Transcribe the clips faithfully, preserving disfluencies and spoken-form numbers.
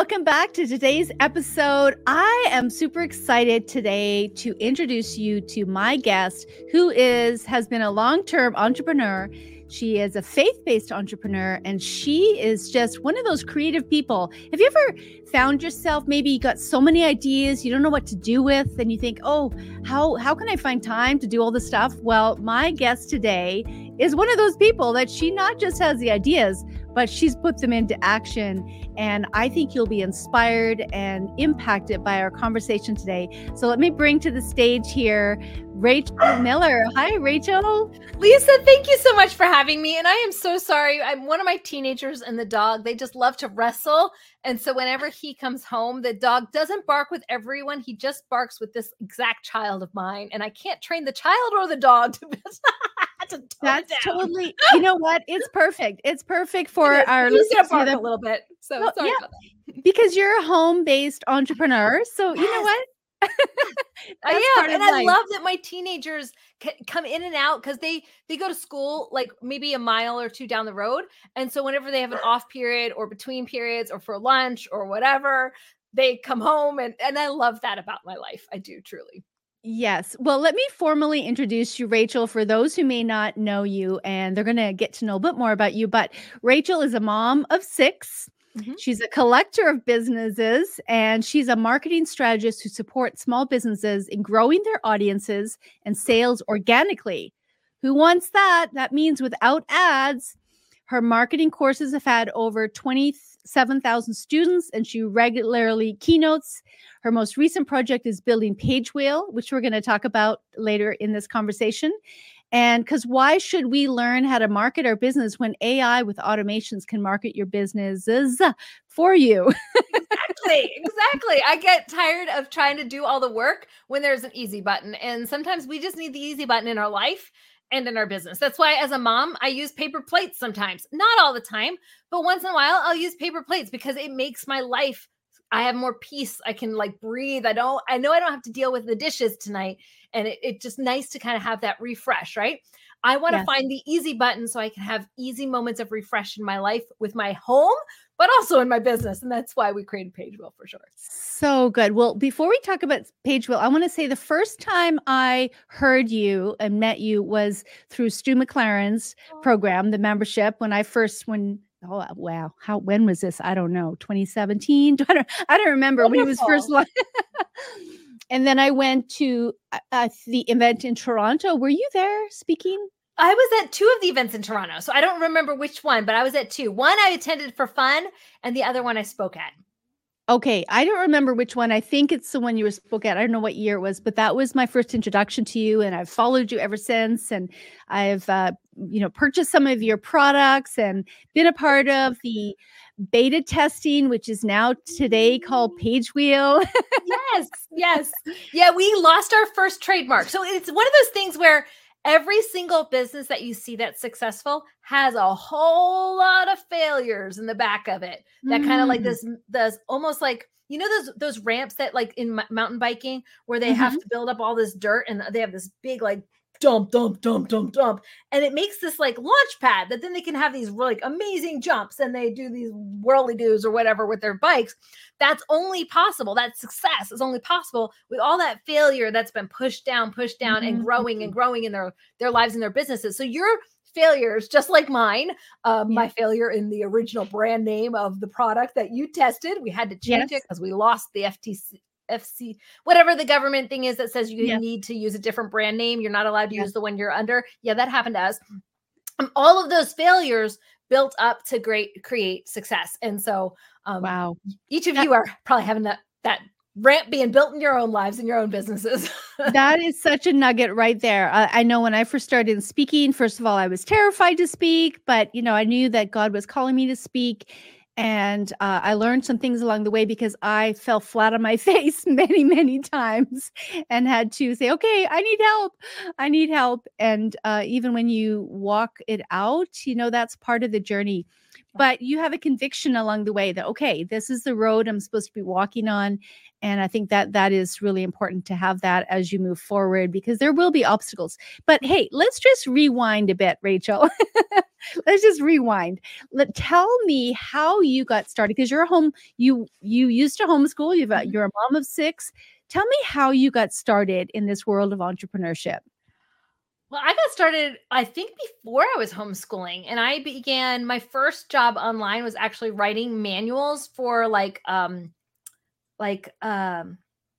welcome back to today's episode. I am super excited today to introduce you to my guest, who is has been a long-term entrepreneur. She is a faith-based entrepreneur, and she is just one of those creative people. Have you ever found yourself, maybe you got so many ideas, you don't know what to do with, and you think, oh, how, how can I find time to do all this stuff? Well, my guest today is one of those people that she not just has the ideas, but she's put them into action. And I think you'll be inspired and impacted by our conversation today. So let me bring to the stage here, Rachel Miller. Hi, Rachel. Lisa, thank you so much for having me. And I am so sorry. I'm one of my teenagers and the dog, they just love to wrestle. And so whenever he comes home, the dog doesn't bark with everyone. He just barks with this exact child of mine. And I can't train the child or the dog to to That's totally, you know what? It's perfect. It's perfect for it our listeners. listeners. Bark a little bit. So well, sorry yeah, about that. Because you're a home-based entrepreneur. So you know what? I am. And life. I love that my teenagers c- come in and out because they, they go to school like maybe a mile or two down the road. And so whenever they have an off period or between periods or for lunch or whatever, they come home. And, and I love that about my life. I do truly. Yes. Well, let me formally introduce you, Rachel, for those who may not know you, and they're going to get to know a bit more about you. But Rachel is a mom of six. Mm-hmm. She's a collector of businesses, and she's a marketing strategist who supports small businesses in growing their audiences and sales organically. Who wants that? That means without ads. Her marketing courses have had over twenty-seven thousand students, and she regularly keynotes. Her most recent project is building PageWheel, which we're going to talk about later in this conversation. And because why should we learn how to market our business when A I with automations can market your businesses for you? Exactly. Exactly. I get tired of trying to do all the work when there's an easy button. And sometimes we just need the easy button in our life and in our business. That's why as a mom, I use paper plates sometimes, not all the time, but once in a while I'll use paper plates because it makes my life, I have more peace. I can like breathe. I don't, I know I don't have to deal with the dishes tonight. And it, it's just nice to kind of have that refresh, right? I want to yes. find the easy button so I can have easy moments of refresh in my life with my home, but also in my business. And that's why we created PageWheel for sure. So good. Well, before we talk about PageWheel, I want to say the first time I heard you and met you was through Stu McLaren's oh. program, the membership, when I first, when Oh, wow. How, when was this? I don't know. twenty seventeen. I don't, I don't remember Wonderful. When he was first launched. And then I went to uh, the event in Toronto. Were you there speaking? I was at two of the events in Toronto. So I don't remember which one, but I was at two. One I attended for fun and the other one I spoke at. Okay. I don't remember which one. I think it's the one you were spoke at. I don't know what year it was, but that was my first introduction to you. And I've followed you ever since. And I've, uh, you know, purchased some of your products and been a part of the beta testing, which is now today called PageWheel. Yes. Yes. Yeah. We lost our first trademark. So it's one of those things where every single business that you see that's successful has a whole lot of failures in the back of it. That mm. kind of like this, this almost like, you know, those, those ramps that like in m- mountain biking where they mm-hmm. have to build up all this dirt and they have this big, like dump, dump, dump, dump, dump. And it makes this like launch pad that then they can have these like amazing jumps and they do these whirly doos or whatever with their bikes. That's only possible. That success is only possible with all that failure that's been pushed down, pushed down mm-hmm. and growing and growing in their, their lives and their businesses. So your failures, just like mine, um, yeah. my failure in the original brand name of the product that you tested, we had to change yes. it because we lost the F T C. F C, whatever the government thing is that says you yes. need to use a different brand name. You're not allowed to yes. use the one you're under. Yeah, that happened to us. Um, all of those failures built up to great create success. And so um, wow, each of that, you are probably having that, that ramp being built in your own lives and your own businesses. That is such a nugget right there. Uh, I know when I first started speaking, first of all, I was terrified to speak, but you know, I knew that God was calling me to speak. And uh, I learned some things along the way because I fell flat on my face many, many times and had to say, okay, I need help. I need help. And uh, even when you walk it out, you know, that's part of the journey. but you have a conviction along the way that, okay, this is the road I'm supposed to be walking on. And I think that that is really important to have that as you move forward, because there will be obstacles. But hey, let's just rewind a bit, Rachel. Let's just rewind. Let tell me how you got started, because you're a home, you you used to homeschool, you've got, you're a mom of six. Tell me how you got started in this world of entrepreneurship. Well, I got started, I think, before I was homeschooling, and I began my first job online was actually writing manuals for like um like um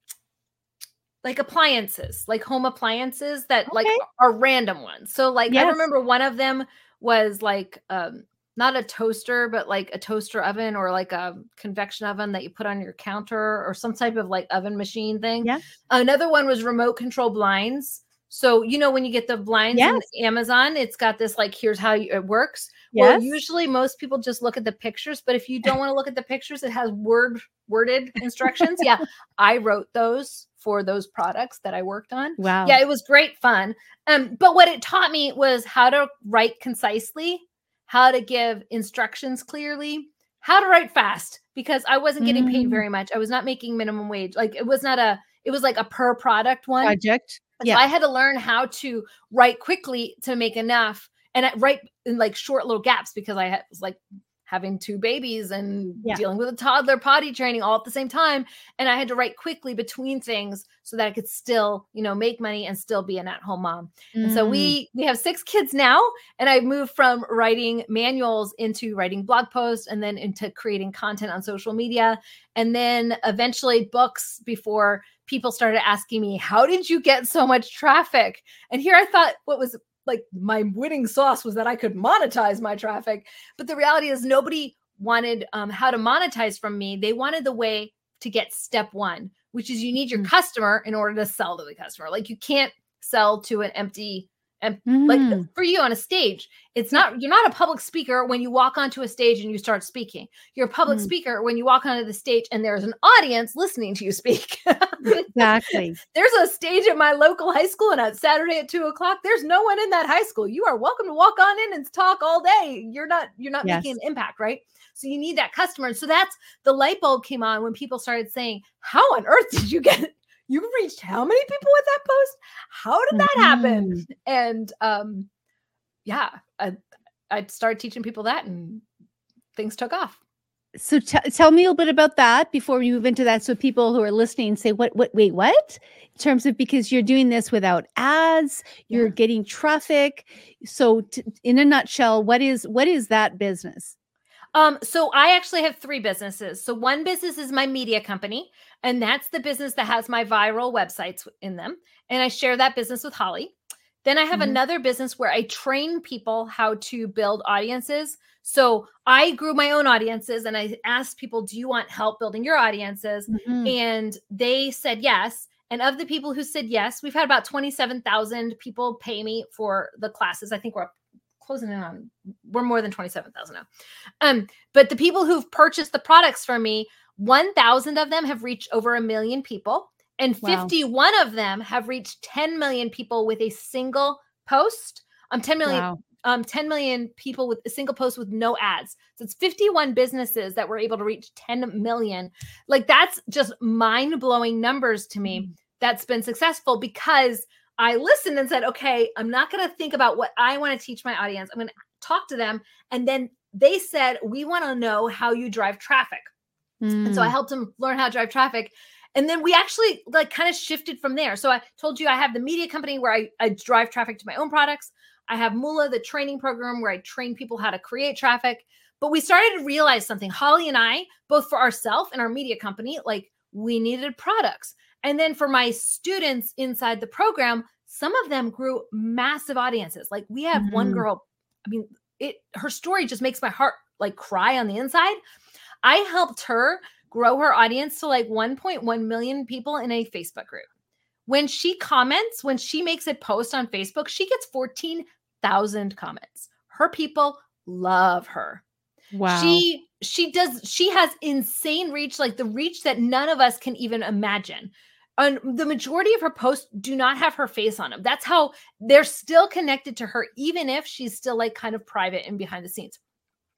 like appliances, like home appliances that Okay. like are random ones. So like Yes. I remember one of them was like um not a toaster, but like a toaster oven or like a convection oven that you put on your counter or some type of like oven machine thing. Yeah. Another one was remote control blinds. So, you know, when you get the blinds Yes. in Amazon, it's got this like, here's how you, it works. Yes. Well, usually most people just look at the pictures, but if you don't want to look at the pictures, it has word worded instructions. Yeah. I wrote those for those products that I worked on. Wow. Yeah. It was great fun. Um, but what it taught me was how to write concisely, how to give instructions clearly, how to write fast, because I wasn't getting paid Mm. very much. I was not making minimum wage. Like it was not a, it was like a per product one. Project. So Yeah. I had to learn how to write quickly to make enough, and I write in like short little gaps because I had, was like having two babies and Yeah. dealing with a toddler, potty training all at the same time. And I had to write quickly between things so that I could still, you know, make money and still be an at-home mom. Mm. And so we, we have six kids now, and I moved from writing manuals into writing blog posts and then into creating content on social media. And then eventually books before people started asking me, how did you get so much traffic? And here I thought what was like my winning sauce was that I could monetize my traffic. But the reality is nobody wanted um, how to monetize from me. They wanted the way to get step one, which is you need your Mm. customer in order to sell to the customer. Like you can't sell to an empty, and Mm. like for you on a stage, it's not, you're not a public speaker when you walk onto a stage and you start speaking. You're a public Mm. speaker when you walk onto the stage and there's an audience listening to you speak. Exactly. There's a stage at my local high school, and on Saturday at two o'clock, there's no one in that high school. You are welcome to walk on in and talk all day. You're not, you're not Yes. making an impact, right? So you need that customer. And so that's the light bulb came on when people started saying, how on earth did you get, you reached how many people with that post? How did that happen? Mhm. And um, yeah, I, I started teaching people that, and things took off. So t- tell me a little bit about that before we move into that, so people who are listening say, what, what, wait, what? In terms of, because you're doing this without ads, you're Yeah. getting traffic. So t- in a nutshell, what is, what is that business? Um, so I actually have three businesses. So one business is my media company, and that's the business that has my viral websites in them. And I share that business with Holly. Then I have Mhm. another business where I train people how to build audiences. So I grew my own audiences, and I asked people, do you want help building your audiences? Mhm. And they said yes. And of the people who said yes, we've had about twenty-seven thousand people pay me for the classes. I think we're closing in on, we're more than twenty-seven thousand now. Um, but the people who've purchased the products from me, one thousand of them have reached over a million people. And Wow. fifty-one of them have reached ten million people with a single post. Um, ten million, Wow. um, ten million people with a single post with no ads. So it's fifty-one businesses that were able to reach ten million. Like that's just mind-blowing numbers to me. Mhm. That's been successful because I listened and said, okay, I'm not going to think about what I want to teach my audience. I'm going to talk to them. And then they said, we want to know how you drive traffic. And so I Mm. helped them learn how to drive traffic. And then we actually like kind of shifted from there. So I told you I have the media company where I, I drive traffic to my own products. I have Mula, the training program where I train people how to create traffic. But we started to realize something, Holly and I, both for ourselves and our media company, like we needed products. And then for my students inside the program, some of them grew massive audiences. Like we have Mhm. one girl, I mean, it her story just makes my heart like cry on the inside. I helped her grow her audience to like one point one million people in a Facebook group. When she comments, when she makes a post on Facebook, she gets fourteen thousand comments. Her people love her. Wow. She she does she has insane reach, like the reach that none of us can even imagine. And the majority of her posts do not have her face on them. That's how they're still connected to her, even if she's still like kind of private and behind the scenes.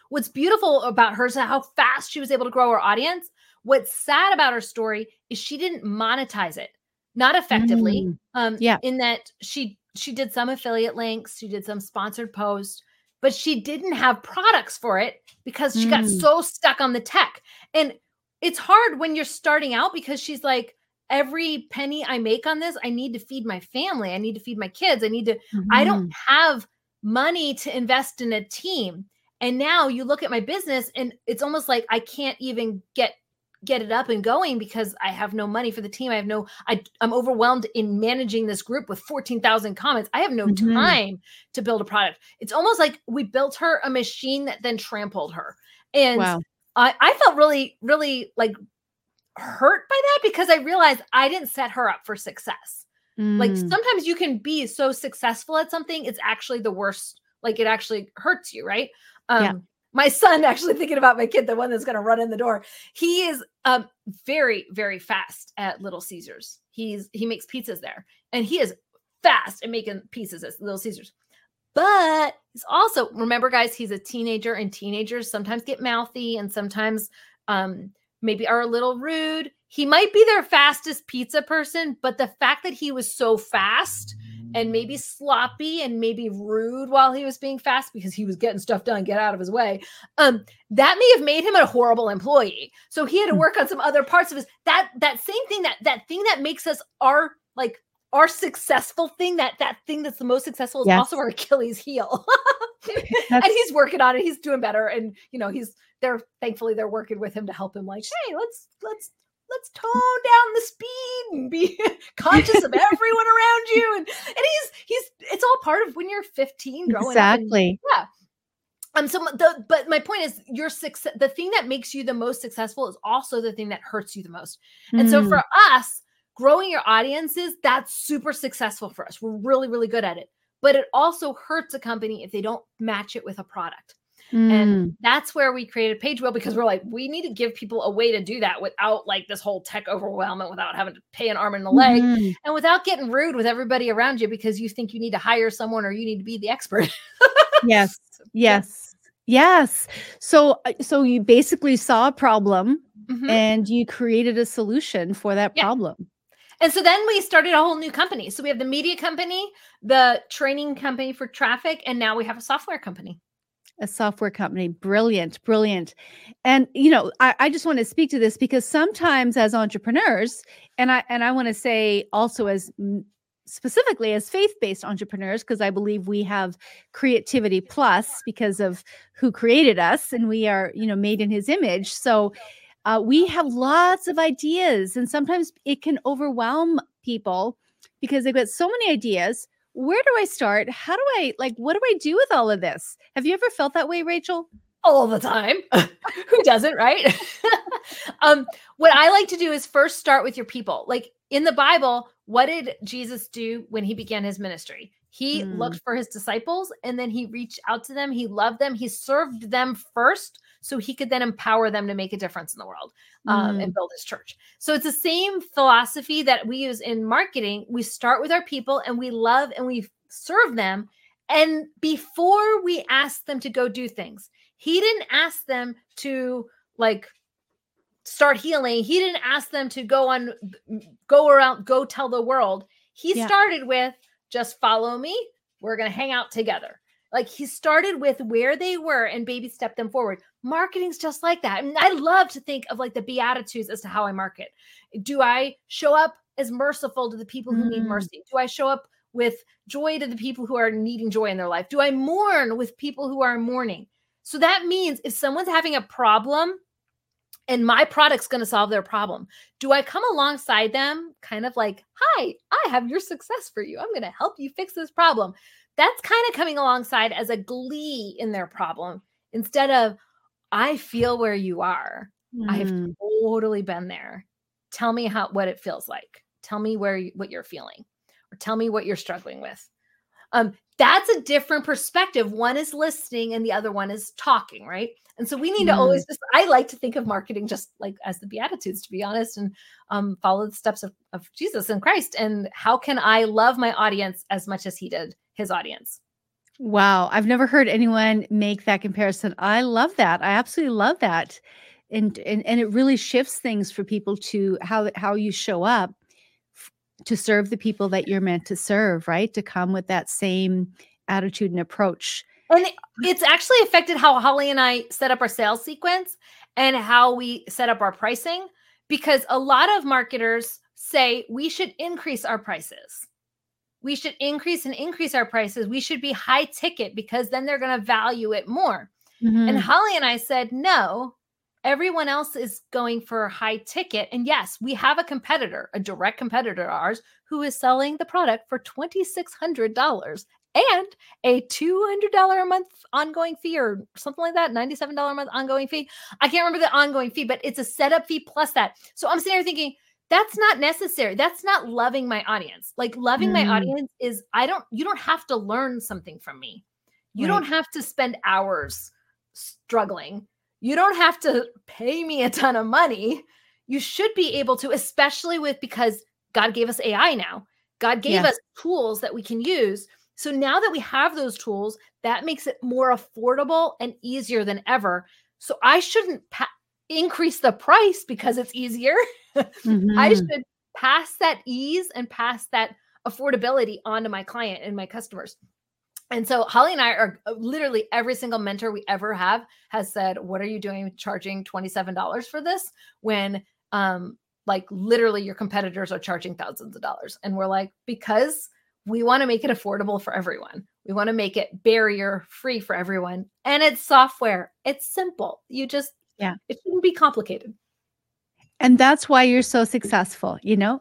what's beautiful about her is how fast she was able to grow her audience. What's sad about her story is she didn't monetize it, not effectively. Mm. Um, Yeah. in that she she did some affiliate links, she did some sponsored posts, but she didn't have products for it because she mm. got so stuck on the tech. And it's hard when you're starting out because she's like, every penny I make on this, I need to feed my family. I need to feed my kids. I need to, mm-hmm. I don't have money to invest in a team. And now you look at my business and it's almost like I can't even get get it up and going because I have no money for the team. I have no, I, I'm overwhelmed in managing this group with fourteen thousand comments. I have no mm-hmm. time to build a product. It's almost like we built her a machine that then trampled her. And wow. I, I felt really, really like hurt by that because I realized I didn't set her up for success. Mm. Like sometimes you can be so successful at something, it's actually the worst. Like it actually hurts you, right? Um, yeah. My son, actually thinking about my kid, the one that's going to run in the door, he is um, very, very fast at Little Caesars. He's he makes pizzas there, and he is fast at making pizzas at Little Caesars. But he's also, remember, guys, he's a teenager, and teenagers sometimes get mouthy, and sometimes um, maybe are a little rude. He might be their fastest pizza person, but the fact that he was so fast and maybe sloppy and maybe rude while he was being fast because he was getting stuff done, get out of his way. Um, that may have made him a horrible employee. So he had to work on some other parts of his, that, that same thing, that, that thing that makes us our, like our successful thing, that, that thing that's the most successful is yes. also our Achilles heel. And he's working on it. He's doing better. And, you know, he's, they're thankfully they're working with him to help him like, hey, let's, let's, let's tone down the speed and be conscious of everyone around you. And, and he's, he's, it's all part of when you're fifteen growing exactly. up. And, yeah. Um, so the, but my point is your success, the thing that makes you the most successful is also the thing that hurts you the most. And mm. so for us, growing your audiences, that's super successful for us. We're really, really good at it, but it also hurts a company if they don't match it with a product. Mm. And that's where we created Page Wheel because we're like, we need to give people a way to do that without like this whole tech overwhelmment, without having to pay an arm and a leg mm-hmm. and without getting rude with everybody around you because you think you need to hire someone or you need to be the expert. Yes. Yes. Yes. So, so you basically saw a problem mm-hmm. and you created a solution for that yeah. problem. And so then we started a whole new company. So we have the media company, the training company for traffic, and now we have a software company. A software company. Brilliant. Brilliant. And, you know, I, I just want to speak to this because sometimes as entrepreneurs, and I, and I want to say also as specifically as faith-based entrepreneurs, because I believe we have creativity plus because of who created us and we are, you know, made in his image. So uh, we have lots of ideas and sometimes it can overwhelm people because they've got so many ideas. Where do I start? How do I, like, what do I do with all of this? Have you ever felt that way, Rachel? All the time. Who doesn't, right? um, what I like to do is first start with your people. Like in the Bible, what did Jesus do when he began his ministry? He mm. looked for his disciples and then he reached out to them. He loved them. He served them first so he could then empower them to make a difference in the world um, mm. and build his church. So it's the same philosophy that we use in marketing. We start with our people and we love and we serve them. And before we ask them to go do things, he didn't ask them to like start healing. He didn't ask them to go on, go around, go tell the world. He yeah. started with just follow me. We're going to hang out together. Like he started with where they were and baby stepped them forward. Marketing's just like that. And I love to think of like the Beatitudes as to how I market. Do I show up as merciful to the people who mm. need mercy? Do I show up with joy to the people who are needing joy in their life? Do I mourn with people who are mourning? So that means if someone's having a problem and my product's going to solve their problem, do I come alongside them kind of like, hi, I have your success for you. I'm going to help you fix this problem. That's kind of coming alongside as a glee in their problem instead of, I feel where you are. Mm. I've totally been there. Tell me how, what it feels like. Tell me where, you, what you're feeling, or tell me what you're struggling with. Um, that's a different perspective. One is listening and the other one is talking, right? And so we need mm. to always just, I like to think of marketing just like as the Beatitudes, to be honest, and um, follow the steps of, of Jesus and Christ. And how can I love my audience as much as he did his audience? Wow. I've never heard anyone make that comparison. I love that. I absolutely love that. And and and it really shifts things for people to how how you show up f- to serve the people that you're meant to serve, right? To come with that same attitude and approach. And it, it's actually affected how Holly and I set up our sales sequence and how we set up our pricing, because a lot of marketers say we should increase our prices. We should increase and increase our prices. We should be high ticket because then they're going to value it more. Mhm. And Holly and I said, no, everyone else is going for high ticket. And yes, we have a competitor, a direct competitor of ours, who is selling the product for twenty-six hundred dollars and a two hundred dollars a month ongoing fee or something like that, ninety-seven dollars a month ongoing fee. I can't remember the ongoing fee, but it's a setup fee plus that. So I'm sitting there thinking, that's not necessary. That's not loving my audience. Like loving my Mm. audience is I don't, you don't have to learn something from me. You Right. don't have to spend hours struggling. You don't have to pay me a ton of money. You should be able to, especially with, because God gave us A I now. God gave Yes. us tools that we can use. So now that we have those tools, that makes it more affordable and easier than ever. So I shouldn't pa- increase the price because it's easier. I Mhm. should pass that ease and pass that affordability on to my client and my customers. And so Holly and I are literally every single mentor we ever have has said, what are you doing charging twenty-seven dollars for this when um like literally your competitors are charging thousands of dollars? And we're like, because we want to make it affordable for everyone. We want to make it barrier free for everyone. And it's software. It's simple. You just, Yeah. it shouldn't be complicated. And that's why you're so successful, you know?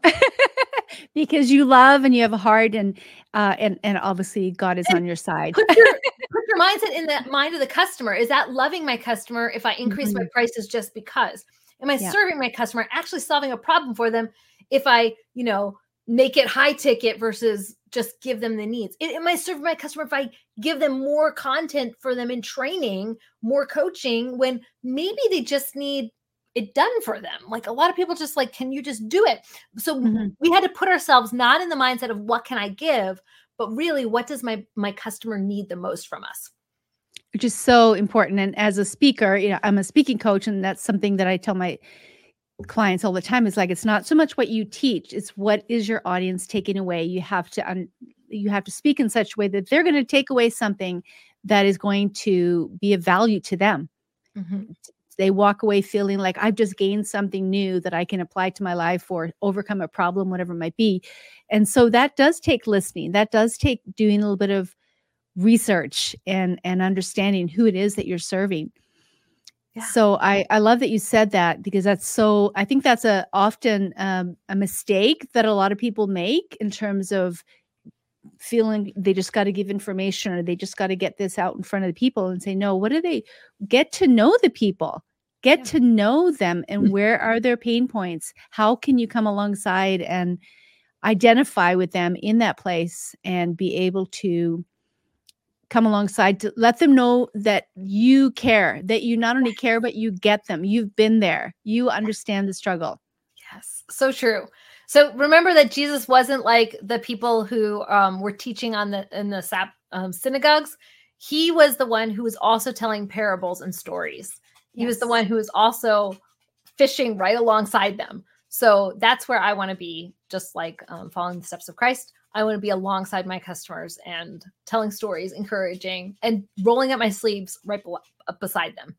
Because you love and you have a heart, and uh and and obviously God is And on your side. Put your, put your mindset in the mind of the customer. Is that loving my customer if I increase my Mhm. prices just because? Am I Yeah. serving my customer, actually solving a problem for them if I, you know, make it high ticket versus just give them the needs? It, am I serving my customer if I give them more content for them in training, more coaching, when maybe they just need it done for them? Like a lot of people just like, can you just do it? So Mhm. we had to put ourselves not in the mindset of what can I give, but really what does my my customer need the most from us? Which is so important. And as a speaker, you know, I'm a speaking coach, and that's something that I tell my clients all the time is like, it's not so much what you teach, it's what is your audience taking away. You have to un- you have to speak in such a way that they're going to take away something that is going to be of value to them. Mm-hmm. They walk away feeling like I've just gained something new that I can apply to my life or overcome a problem, whatever it might be. And so that does take listening. That does take doing a little bit of research and and understanding who it is that you're serving. Yeah. So I I love that you said that, because that's so, I think that's a often um, a mistake that a lot of people make in terms of feeling they just got to give information, or they just got to get this out in front of the people and say, no, what do they get to know the people, get Yeah. to know them, and where are their pain points? How can you come alongside and identify with them in that place and be able to come alongside to let them know that you care, that you not only care, but you get them. You've been there. You understand the struggle. Yes, so true. So remember that Jesus wasn't like the people who um, were teaching on the in the sap, um, synagogues. He was the one who was also telling parables and stories. He was the Yes. one who was also fishing right alongside them. So that's where I want to be, just like um, following the steps of Christ. I want to be alongside my customers and telling stories, encouraging, and rolling up my sleeves right be- up beside them.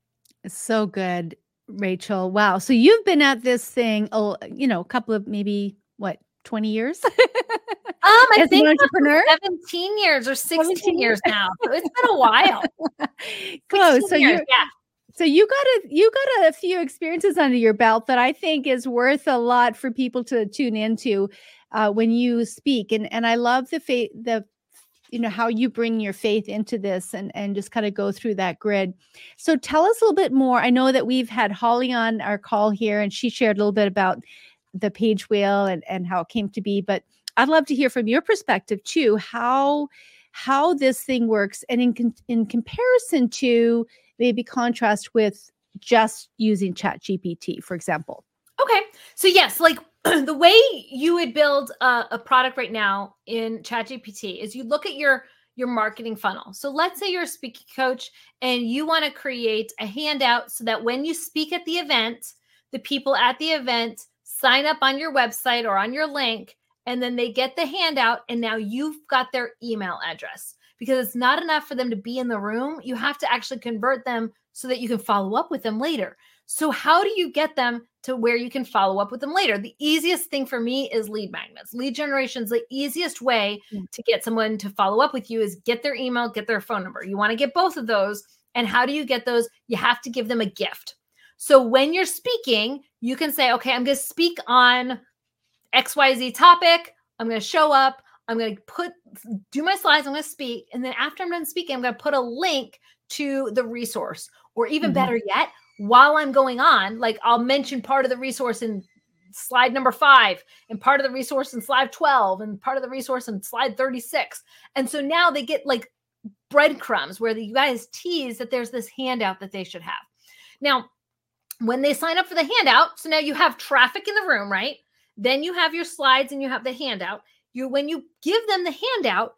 So good, Rachel. Wow. So you've been at this thing, oh, you know, a couple of maybe what, twenty years? Um, I As an think entrepreneur? seventeen years or sixteen seventeen years now. So it's been a while. Close. sixteen So years, you yeah. so you got a you got a few experiences under your belt that I think is worth a lot for people to tune into uh, when you speak. And and I love the faith the you know how you bring your faith into this, and and just kind of go through that grid. So tell us a little bit more. I know that we've had Holly on our call here, and she shared a little bit about the page wheel and and how it came to be, but I'd love to hear from your perspective too, how how this thing works, and in con- in comparison to maybe contrast with just using Chat G P T, for example. Okay. So yes, like the way you would build a, a product right now in ChatGPT is you look at your your marketing funnel. So let's say you're a speaking coach and you want to create a handout so that when you speak at the event, the people at the event sign up on your website or on your link, and then they get the handout, and now you've got their email address. Because it's not enough for them to be in the room. You have to actually convert them so that you can follow up with them later. So how do you get them to where you can follow up with them later? The easiest thing for me is lead magnets. Lead generation is the easiest way mm. to get someone to follow up with you is get their email, get their phone number. You want to get both of those. And how do you get those? You have to give them a gift. So when you're speaking, you can say, okay, I'm going to speak on X Y Z topic. I'm going to show up. I'm going to put, do my slides. I'm going to speak. And then after I'm done speaking, I'm going to put a link to the resource, or even mm-hmm. better yet, while I'm going on, like I'll mention part of the resource in slide number five and part of the resource in slide twelve and part of the resource in slide thirty-six. And so now they get like breadcrumbs where the, you guys tease that there's this handout that they should have. Now, when they sign up for the handout, so now you have traffic in the room, right? Then you have your slides and you have the handout. You, when you give them the handout,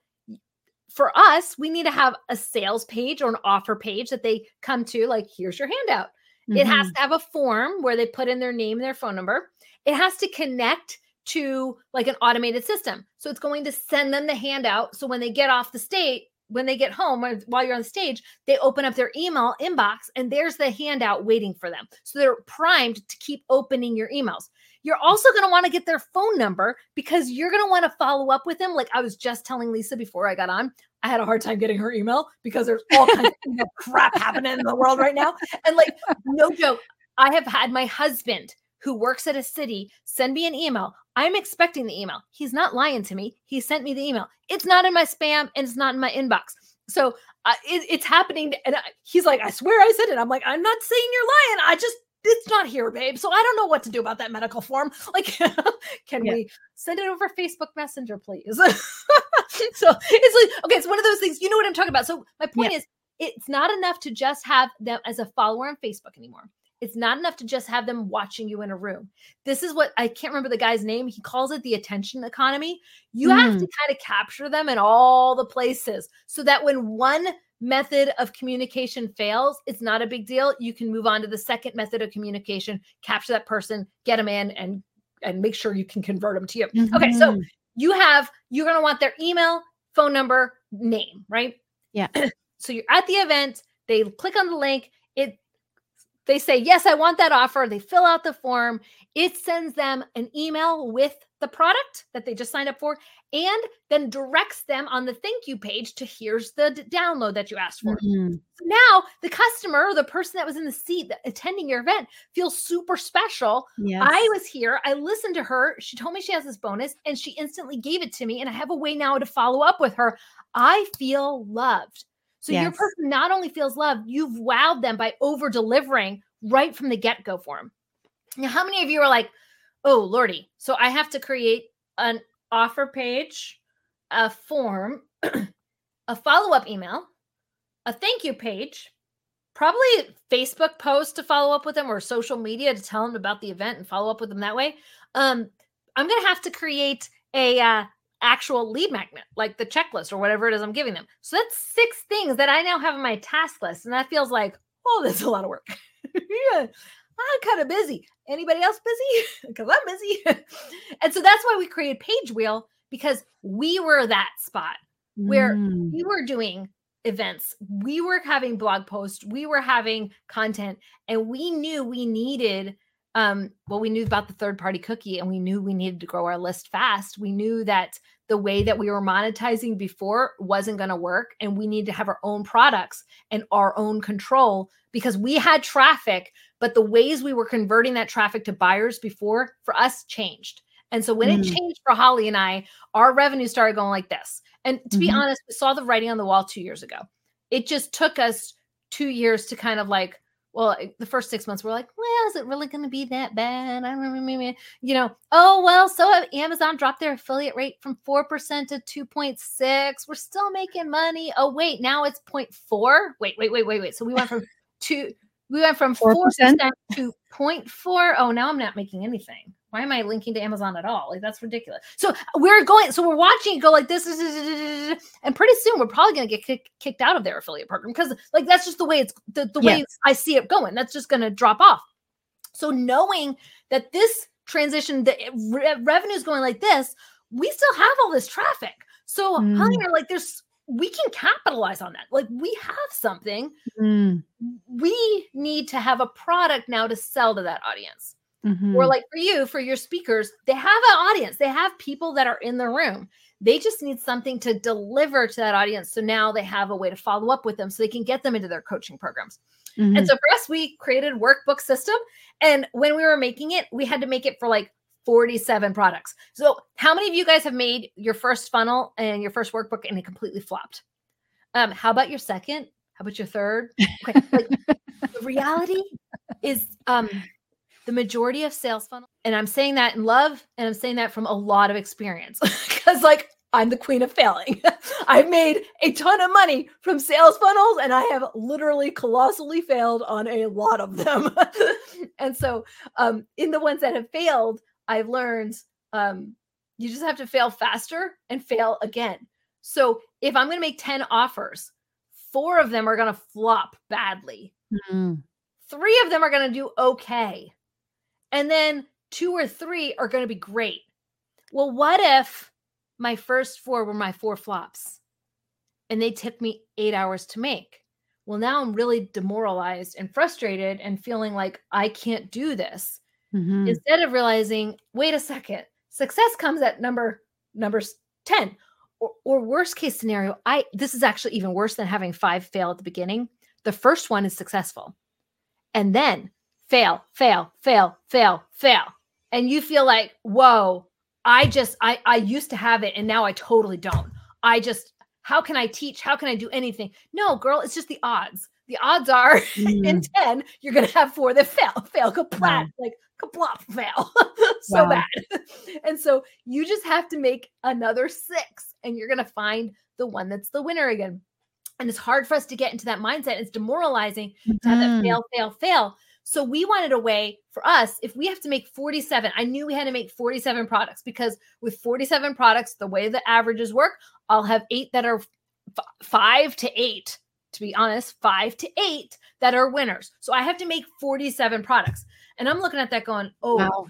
for us, we need to have a sales page or an offer page that they come to, like, here's your handout. Mm-hmm. It has to have a form where they put in their name and their phone number. It has to connect to like an automated system. So it's going to send them the handout. So when they get off the stage, when they get home or while you're on the stage, they open up their email inbox and there's the handout waiting for them. So they're primed to keep opening your emails. You're also going to want to get their phone number because you're going to want to follow up with them. Like I was just telling Lisa before I got on, I had a hard time getting her email because there's all kinds of crap happening in the world right now. And like, no joke, I have had my husband who works at a city send me an email. I'm expecting the email. He's not lying to me. He sent me the email. It's not in my spam and it's not in my inbox. So uh, it, it's happening. And I, he's like, I swear I sent it. I'm like, I'm not saying you're lying. I just, it's not here, babe. So I don't know what to do about that medical form. Like, can yeah. we send it over Facebook Messenger, please? So it's like, okay, it's one of those things, you know what I'm talking about. So my point yeah. is, it's not enough to just have them as a follower on Facebook anymore. It's not enough to just have them watching you in a room. This is what, I can't remember the guy's name. He calls it the attention economy. You mm. have to kind of capture them in all the places so that when one method of communication fails, it's not a big deal. You can move on to the second method of communication, capture that person, get them in, and, and make sure you can convert them to you. Mm-hmm. Okay, so you have, you're going to want their email, phone number, name, right? Yeah. So you're at the event, they click on the link, it they say, yes, I want that offer. They fill out the form. It sends them an email with the product that they just signed up for, and then directs them on the thank you page to here's the d- download that you asked for. Mm-hmm. So now the customer, the person that was in the seat that, attending your event, feels super special. Yes. I was here. I listened to her. She told me she has this bonus and she instantly gave it to me. And I have a way now to follow up with her. I feel loved. So yes. your person not only feels loved, you've wowed them by over delivering right from the get-go for them. Now, how many of you are like, oh, Lordy, so I have to create an offer page, a form, a follow-up email, a thank you page, probably a Facebook post to follow up with them or social media to tell them about the event and follow up with them that way. Um, I'm going to have to create a uh, actual lead magnet, like the checklist or whatever it is I'm giving them. So that's six things that I now have on my task list. And that feels like, oh, that's a lot of work. Yeah, I'm kind of busy. Anybody else busy? Because I'm busy. And so that's why we created Page Wheel, because we were that spot where mm. we were doing events. We were having blog posts. We were having content. And we knew we needed Um, well, we knew about the third-party cookie, and we knew we needed to grow our list fast. We knew that the way that we were monetizing before wasn't going to work, and we needed to have our own products and our own control because we had traffic, but the ways we were converting that traffic to buyers before for us changed. And so when mm. it changed for Holly and I, our revenue started going like this. And to mm-hmm. be honest, we saw the writing on the wall two years ago. It just took us two years to kind of like, well, the first six months, we're like, well, is it really going to be that bad? I don't remember, you know, oh, well, so Amazon dropped their affiliate rate from four percent to two point six. We're still making money. Oh, wait, now it's zero point four. Wait, wait, wait, wait, wait. So we went from two, we went from four percent to zero point four. Oh, now I'm not making anything. why am I linking to Amazon at all? Like, that's ridiculous. So we're going, so we're watching it go like this, and pretty soon we're probably going to get kick, kicked out of their affiliate program because like, that's just the way it's the, the way Yes. I see it going. That's just going to drop off. So knowing that this transition, the re- revenue is going like this, we still have all this traffic. So Mm. Holly and I are like, there's, we can capitalize on that. Like we have something. Mm. We need to have a product now to sell to that audience. Mm-hmm. Or like for you, for your speakers, they have an audience. They have people that are in the room. They just need something to deliver to that audience. So now they have a way to follow up with them so they can get them into their coaching programs. Mm-hmm. And so for us, we created a workbook system. And when we were making it, we had to make it for like forty-seven products. So how many of you guys have made your first funnel and your first workbook and it completely flopped? Um, how about your second? How about your third? Okay. Like, the reality is um, the majority of sales funnels, and I'm saying that in love, and I'm saying that from a lot of experience because like I'm the queen of failing. I've made a ton of money from sales funnels and I have literally colossally failed on a lot of them. And so um, in the ones that have failed, I've learned um, you just have to fail faster and fail again. So if I'm going to make ten offers, four of them are going to flop badly. Mm-hmm. Three of them are going to do okay. And then two or three are going to be great. Well, what if my first four were my four flops and they took me eight hours to make? Well, now I'm really demoralized and frustrated and feeling like I can't do this. Mm-hmm. Instead of realizing, wait a second, success comes at number numbers ten. Or, or worst case scenario, I this is actually even worse than having five fail at the beginning. The first one is successful. And then fail, fail, fail, fail, fail. And you feel like, whoa, I just, I, I used to have it and now I totally don't. I just, how can I teach? How can I do anything? No, girl, it's just the odds. The odds are mm. in ten, you're going to have four that fail, fail, kaplat, wow. like kaplop, fail. So wow. bad. And so you just have to make another six and you're going to find the one that's the winner again. And it's hard for us to get into that mindset. It's demoralizing mm-hmm. to have that fail, fail, fail. So we wanted a way for us, if we have to make forty-seven, I knew we had to make forty-seven products because with forty-seven products, the way the averages work, I'll have eight that are f- five to eight, to be honest, five to eight that are winners. So I have to make forty-seven products. And I'm looking at that going, oh, wow.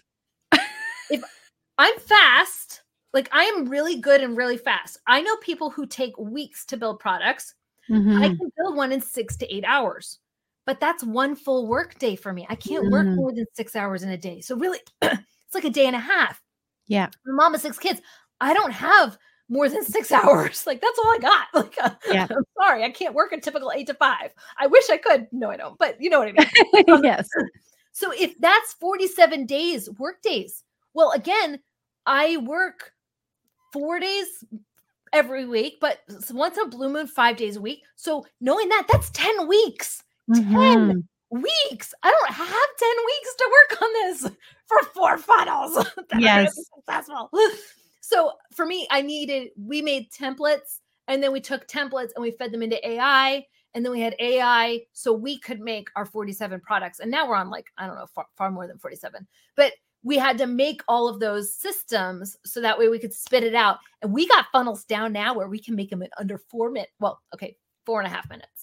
If I'm fast, like I am really good and really fast. I know people who take weeks to build products. Mm-hmm. I can build one in six to eight hours. But that's one full work day for me. I can't mm. work more than six hours in a day. So really, it's like a day and a half. Yeah. I'm mom of six kids. I don't have more than six hours. Like that's all I got. Like, uh, yeah. I'm sorry. I can't work a typical eight to five. I wish I could. No, I don't. But you know what I mean? Um, yes. So if that's forty-seven days, work days. Well, again, I work four days every week, but once a blue moon, five days a week. So knowing that, that's ten weeks. Mm-hmm. ten weeks. I don't have ten weeks to work on this for four funnels that yes. are successful. So for me, I needed, we made templates and then we took templates and we fed them into A I and then we had A I so we could make our forty-seven products. And now we're on like, I don't know, far, far more than forty-seven, but we had to make all of those systems so that way we could spit it out. And we got funnels down now where we can make them in under four minutes. Well, okay, four and a half minutes.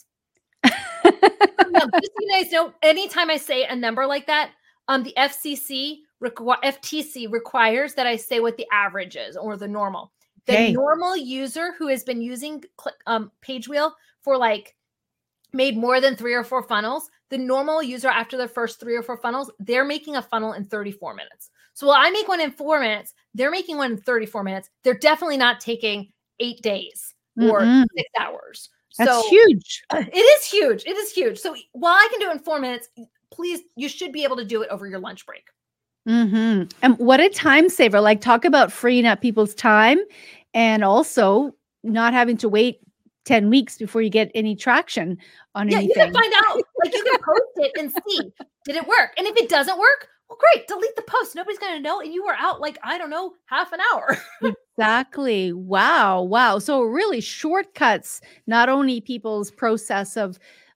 Now, just so you guys know, anytime I say a number like that, um, the F C C, requ- F T C requires that I say what the average is or the normal. The okay. normal user who has been using um, PageWheel for like made more than three or four funnels, the normal user after the first three or four funnels, they're making a funnel in thirty-four minutes. So while I make one in four minutes, they're making one in thirty-four minutes. They're definitely not taking eight days or mm-hmm. six hours. That's so, huge. It is huge. It is huge. So while I can do it in four minutes, please, you should be able to do it over your lunch break. Mm-hmm. And what a time saver. Like talk about freeing up people's time and also not having to wait ten weeks before you get any traction on yeah, anything. You can find out. Like you can post it and see, did it work? And if it doesn't work, well, great. Delete the post. Nobody's going to know. And you were out like, I don't know, half an hour. Exactly. Wow. Wow. So really shortcuts, not only people's process of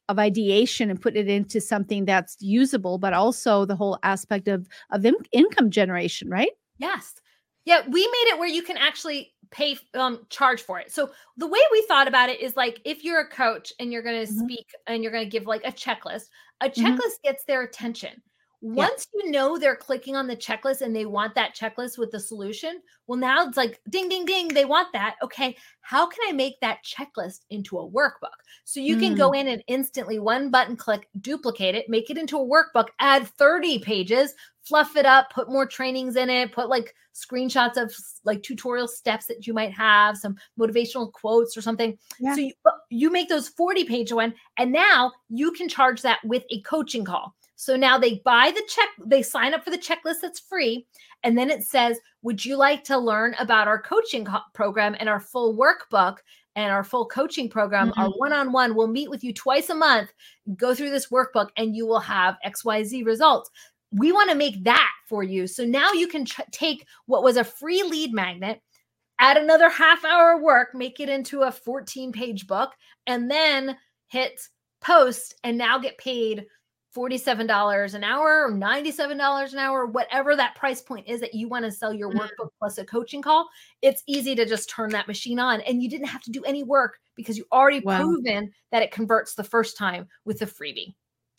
of ideation and put it into something that's usable, but also the whole aspect of, of in- income generation, right? Yes. Yeah, we made it where you can actually pay, um, charge for it. So the way we thought about it is like, if you're a coach and you're going to Mhm. speak and you're going to give like a checklist, a Mhm. checklist gets their attention. Yeah. Once you know they're clicking on the checklist and they want that checklist with the solution, well, now it's like ding, ding, ding, they want that. Okay, how can I make that checklist into a workbook? So you can go Mm. in and instantly one button click, duplicate it, make it into a workbook, add thirty pages, fluff it up, put more trainings in it, put like screenshots of like tutorial steps that you might have, some motivational quotes or something. Yeah. So you, you make those forty page one, and now you can charge that with a coaching call. So now they buy the check, they sign up for the checklist that's free. And then it says, would you like to learn about our coaching co- program and our full workbook and our full coaching program? Mm-hmm. Our one-on-one will meet with you twice a month, go through this workbook, and you will have X Y Z results. We want to make that for you. So now you can tr- take what was a free lead magnet, add another half hour work, make it into a fourteen page book, and then hit post and now get paid forty-seven dollars an hour or ninety-seven dollars an hour, whatever that price point is that you want to sell your Mm-hmm. workbook plus a coaching call. It's easy to just turn that machine on, and you didn't have to do any work because you already Wow. proven that it converts the first time with the freebie.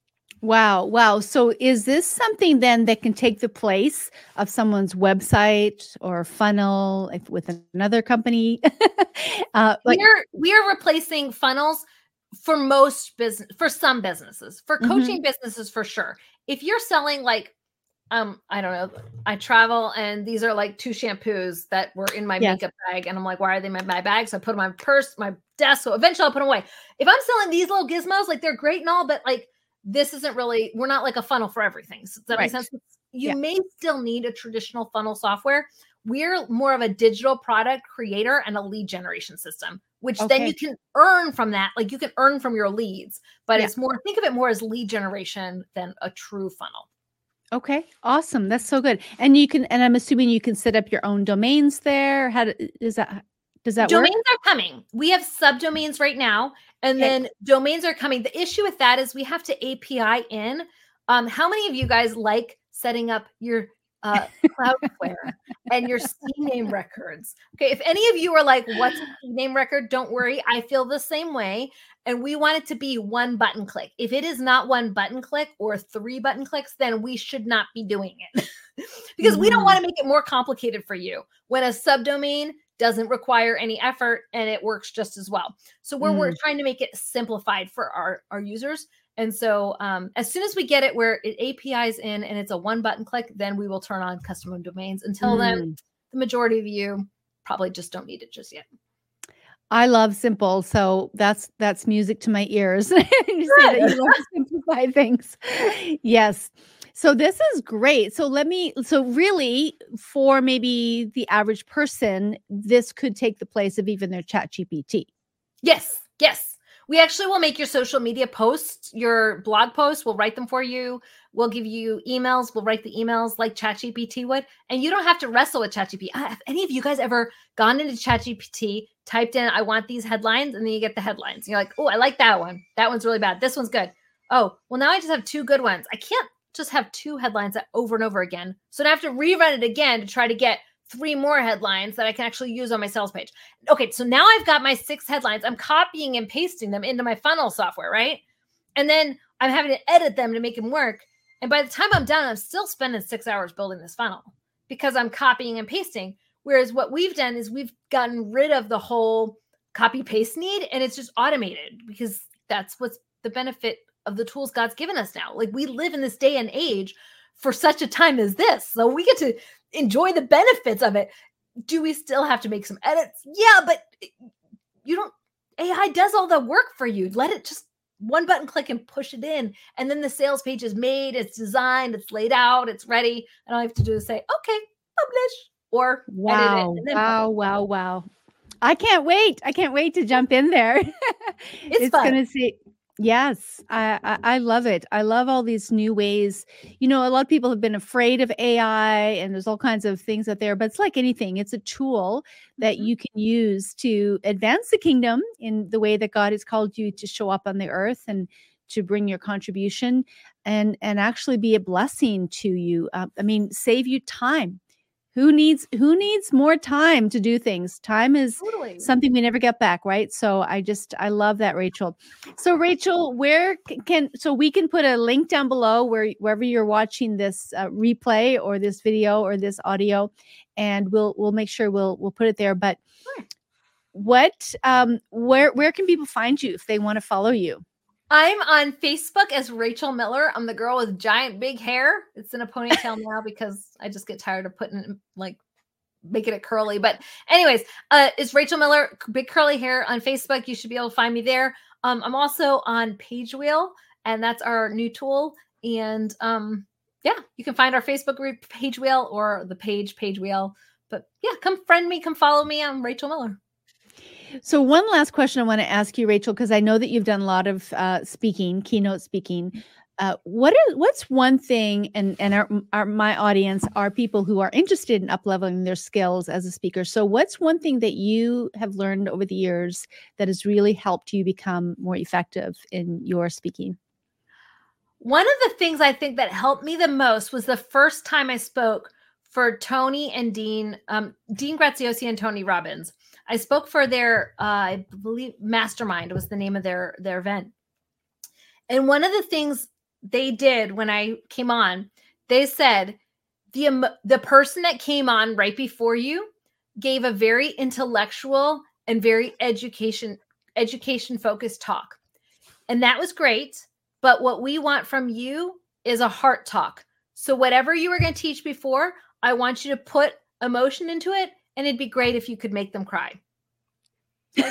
Wow. Wow. So is this something then that can take the place of someone's website or funnel if, with another company? uh, like, we're, we're replacing funnels for most business, for some businesses, for coaching mm-hmm. businesses, for sure. If you're selling like, um, I don't know, I travel and these are like two shampoos that were in my yes. makeup bag. And I'm like, why are they in my, my bag? So I put them on my purse, my desk. So eventually I'll put them away. If I'm selling these little gizmos, like they're great and all, but like, this isn't really, we're not like a funnel for everything. So does that right. make sense? You yeah. may still need a traditional funnel software. We're more of a digital product creator and a lead generation system, which okay. then you can earn from that. Like you can earn from your leads, but yeah. it's more, think of it more as lead generation than a true funnel. Okay. Awesome. That's so good. And you can, and I'm assuming you can set up your own domains there. How do, is that, does that domains work? are coming. We have subdomains right now. And okay. then domains are coming. The issue with that is we have to A P I in. Um, how many of you guys like setting up your uh, Cloudflare and your C name records? Okay, if any of you are like, what's a C name record? Don't worry. I feel the same way. And we want it to be one button click. If it is not one button click or three button clicks, then we should not be doing it because mm-hmm. we don't want to make it more complicated for you. When a subdomain doesn't require any effort and it works just as well. So we're, mm. we're trying to make it simplified for our, our users. And so um, as soon as we get it where it A P Is in and it's a one button click, then we will turn on custom domains. Until mm. then, the majority of you probably just don't need it just yet. I love simple. So that's, that's music to my ears. You say that you love to simplify things. Yes. So this is great. So let me, so really for maybe the average person, this could take the place of even their Chat G P T. Yes. Yes. We actually will make your social media posts, your blog posts. We'll write them for you. We'll give you emails. We'll write the emails like Chat G P T would. And you don't have to wrestle with Chat G P T. Have any of you guys ever gone into Chat G P T, typed in, I want these headlines, and then you get the headlines. You're like, oh, I like that one. That one's really bad. This one's good. Oh, well, now I just have two good ones. I can't just have two headlines that over and over again. So I have to rerun it again to try to get three more headlines that I can actually use on my sales page. Okay, so now I've got my six headlines. I'm copying and pasting them into my funnel software, right? And then I'm having to edit them to make them work. And by the time I'm done, I'm still spending six hours building this funnel because I'm copying and pasting. Whereas what we've done is we've gotten rid of the whole copy paste need, and it's just automated because that's what's the benefit of the tools God's given us now. Like we live in this day and age for such a time as this. So we get to enjoy the benefits of it. Do we still have to make some edits? Yeah, but you don't, A I does all the work for you. Let it just one button click and push it in. And then the sales page is made, it's designed, it's laid out, it's ready. And all I have to do is say, okay, publish or wow, edit it. And then wow, publish. wow, wow. I can't wait. I can't wait to jump in there. It's, it's going to see. Yes, I, I I love it. I love all these new ways. You know, a lot of people have been afraid of A I and there's all kinds of things out there, but it's like anything. It's a tool that you can use to advance the kingdom in the way that God has called you to show up on the earth and to bring your contribution and, and actually be a blessing to you. Uh, I mean, save you time. Who needs who needs more time to do things? Time is Totally. something we never get back, right? So I just I love that, Rachel. So Rachel, where c- can so we can put a link down below where wherever you're watching this uh, replay or this video or this audio, and we'll we'll make sure we'll we'll put it there. But Sure. what um where where can people find you if they want to follow you? I'm on Facebook as Rachel Miller. I'm the girl with giant big hair. It's in a ponytail now because I just get tired of putting it, like making it curly. But anyways, uh, it's Rachel Miller, big curly hair on Facebook. You should be able to find me there. Um, I'm also on PageWheel, and that's our new tool. And um, yeah, you can find our Facebook group PageWheel or the page PageWheel. But yeah, come friend me, come follow me. I'm Rachel Miller. So one last question I want to ask you, Rachel, because I know that you've done a lot of uh, speaking, keynote speaking. Uh, what is what's one thing, and and our, our my audience are people who are interested in upleveling their skills as a speaker. So what's one thing that you have learned over the years that has really helped you become more effective in your speaking? One of the things I think that helped me the most was the first time I spoke for Tony and Dean, um, Dean Graziosi and Tony Robbins. I spoke for their, uh, I believe, Mastermind was the name of their their event. And one of the things they did when I came on, they said the um, the person that came on right before you gave a very intellectual and very education education focused talk, and that was great. But what we want from you is a heart talk. So whatever you were going to teach before, I want you to put emotion into it. And it'd be great if you could make them cry. Like,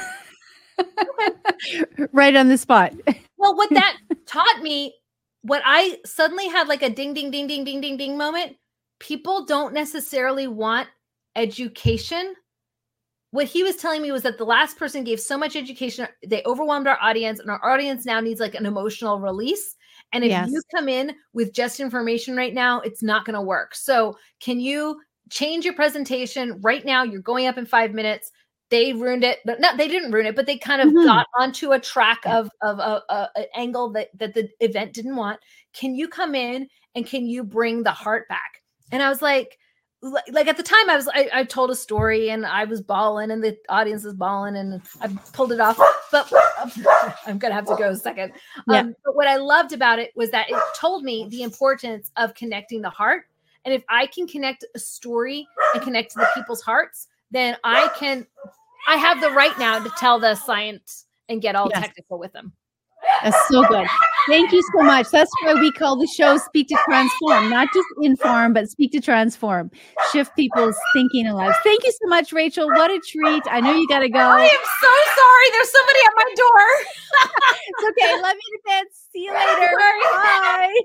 okay. Right on the spot. Well, what that taught me, what I suddenly had like a ding, ding, ding, ding, ding, ding, ding moment. People don't necessarily want education. What he was telling me was that the last person gave so much education, they overwhelmed our audience, and our audience now needs like an emotional release. And if Yes. you come in with just information right now, it's not going to work. So can you change your presentation right now? You're going up in five minutes. They ruined it, but not, they didn't ruin it, but they kind of Mm-hmm. got onto a track of, of a, a, a angle that, that the event didn't want. Can you come in and can you bring the heart back? And I was like, like at the time I was, I, I told a story and I was bawling and the audience was bawling and I pulled it off, but I'm going to have to go a second. Yeah. Um, but what I loved about it was that it told me the importance of connecting the heart. And if I can connect a story and connect to the people's hearts, then I can, I have the right now to tell the science and get all Yes. technical with them. That's so good. Thank you so much. That's why we call the show Speak to Transform, not just inform, but speak to transform, shift people's thinking and lives. Thank you so much, Rachel. What a treat. I know you got to go. I am so sorry. There's somebody at my door. It's okay. Love you to bits. See you later. Bye.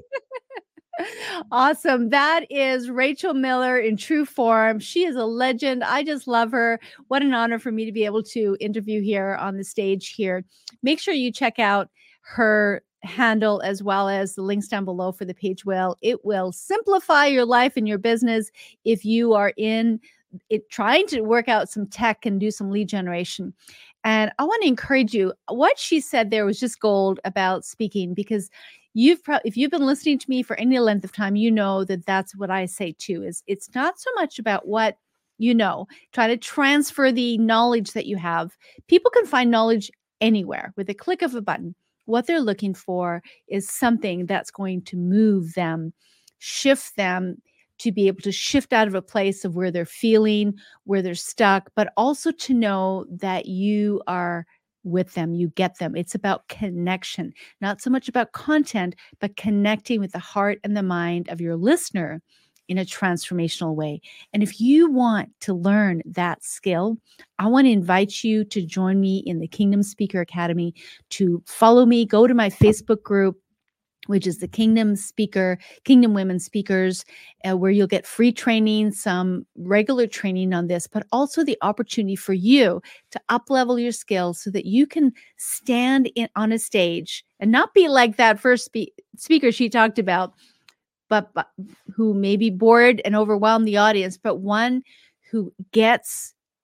Awesome. That is Rachel Miller in true form. She is a legend. I just love her. What an honor for me to be able to interview here on the stage here. Make sure you check out her handle as well as the links down below for the PageWheel. It will simplify your life and your business if you are in it trying to work out some tech and do some lead generation. And I want to encourage you. What she said there was just gold about speaking, because you've pro- if you've been listening to me for any length of time, you know that that's what I say too, is it's not so much about what you know. Try to transfer the knowledge that you have. People can find knowledge anywhere with a click of a button. What they're looking for is something that's going to move them, shift them to be able to shift out of a place of where they're feeling, where they're stuck, but also to know that you are with them, you get them. It's about connection, not so much about content, but connecting with the heart and the mind of your listener in a transformational way. And if you want to learn that skill, I want to invite you to join me in the Kingdom Speaker Academy, to follow me, go to my Facebook group, which is the Kingdom Speaker, Kingdom Women Speakers, uh, where you'll get free training, some regular training on this, but also the opportunity for you to up-level your skills so that you can stand in, on a stage and not be like that first spe- speaker she talked about, but, but who may be bored and overwhelm the audience, but one who gets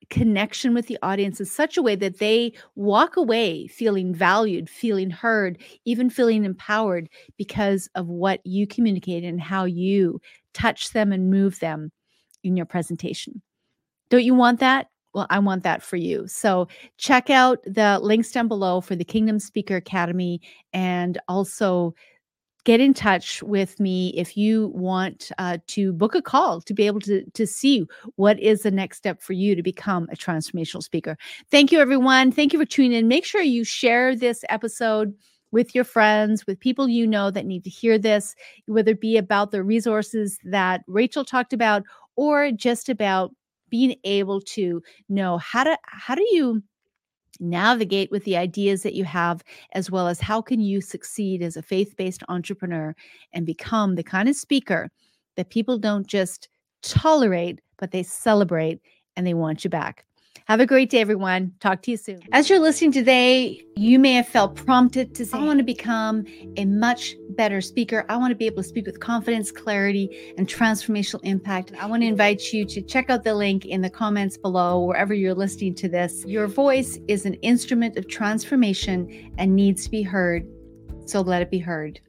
connection with the audience in such a way that they walk away feeling valued, feeling heard, even feeling empowered because of what you communicate and how you touch them and move them in your presentation. Don't you want that? Well, I want that for you. So check out the links down below for the Kingdom Speaker Academy, and also get in touch with me if you want uh, to book a call to be able to, to see what is the next step for you to become a transformational speaker. Thank you, everyone. Thank you for tuning in. Make sure you share this episode with your friends, with people you know that need to hear this, whether it be about the resources that Rachel talked about or just about being able to know how to how do you navigate with the ideas that you have, as well as how can you succeed as a faith-based entrepreneur and become the kind of speaker that people don't just tolerate, but they celebrate and they want you back. Have a great day, everyone. Talk to you soon. As you're listening today, you may have felt prompted to say, I want to become a much better speaker. I want to be able to speak with confidence, clarity, and transformational impact. I want to invite you to check out the link in the comments below, wherever you're listening to this. Your voice is an instrument of transformation and needs to be heard, so let it be heard.